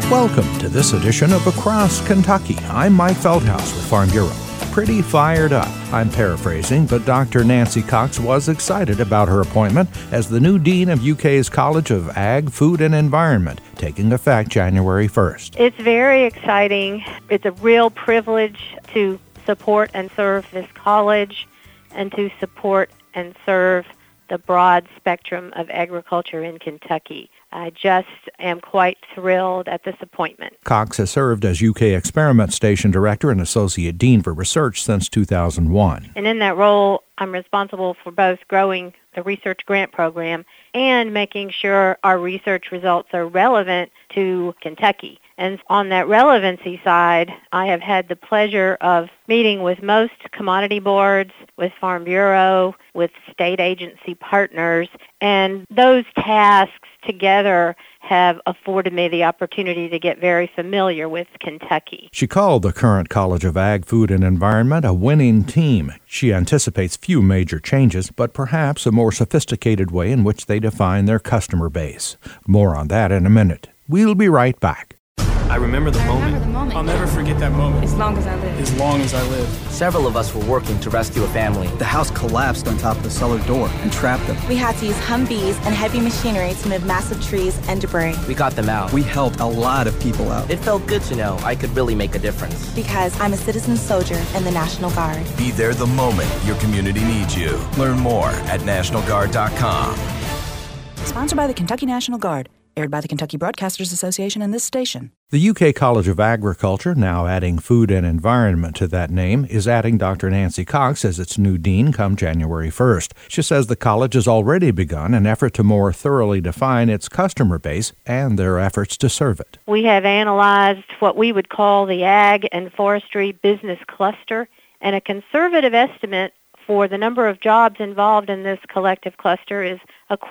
Welcome to this edition of Across Kentucky. I'm Mike Feldhaus with Farm Bureau. Pretty fired up. I'm paraphrasing, but Dr. Nancy Cox was excited about her appointment as the new dean of UK's College of Ag, Food and Environment, taking effect January 1st. It's very exciting. It's a real privilege to support and serve this college and to support and serve the broad spectrum of agriculture in Kentucky. I just am quite thrilled at this appointment. Cox has served as UK Experiment Station Director and Associate Dean for Research since 2001. And in that role, I'm responsible for both growing the research grant program and making sure our research results are relevant to Kentucky. And on that relevancy side, I have had the pleasure of meeting with most commodity boards, with Farm Bureau, with state agency partners, and those tasks together have afforded me the opportunity to get very familiar with Kentucky. She called the current College of Ag, Food and Environment a winning team. She anticipates few major changes, but perhaps a more sophisticated way in which they define their customer base. More on that in a minute. We'll be right back. I remember the moment. I'll never forget that moment. As long as I live. As long as I live. Several of us were working to rescue a family. The house collapsed on top of the cellar door and trapped them. We had to use Humvees and heavy machinery to move massive trees and debris. We got them out. We helped a lot of people out. It felt good to know I could really make a difference. Because I'm a citizen soldier in the National Guard. Be there the moment your community needs you. Learn more at NationalGuard.com. Sponsored by the Kentucky National Guard. Aired by the Kentucky Broadcasters Association and this station. The UK College of Agriculture, now adding Food and Environment to that name, is adding Dr. Nancy Cox as its new dean come January 1st. She says the college has already begun an effort to more thoroughly define its customer base and their efforts to serve it. We have analyzed what we would call the Ag and Forestry Business Cluster, and a conservative estimate for the number of jobs involved in this collective cluster is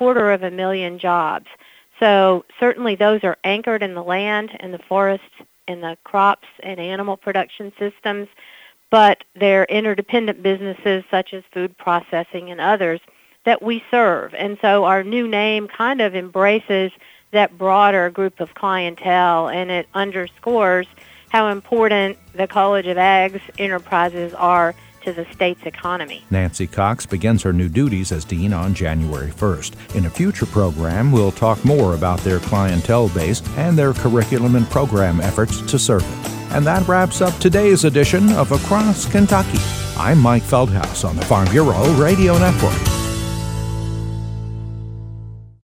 250,000 jobs. So certainly those are anchored in the land and the forests and the crops and animal production systems, but they're interdependent businesses such as food processing and others that we serve. And so our new name kind of embraces that broader group of clientele, and it underscores how important the College of Ag's enterprises are to the state's economy. Nancy Cox begins her new duties as dean on January 1st. In a future program, we'll talk more about their clientele base and their curriculum and program efforts to serve it. And that wraps up today's edition of Across Kentucky. I'm Mike Feldhaus on the Farm Bureau Radio Network.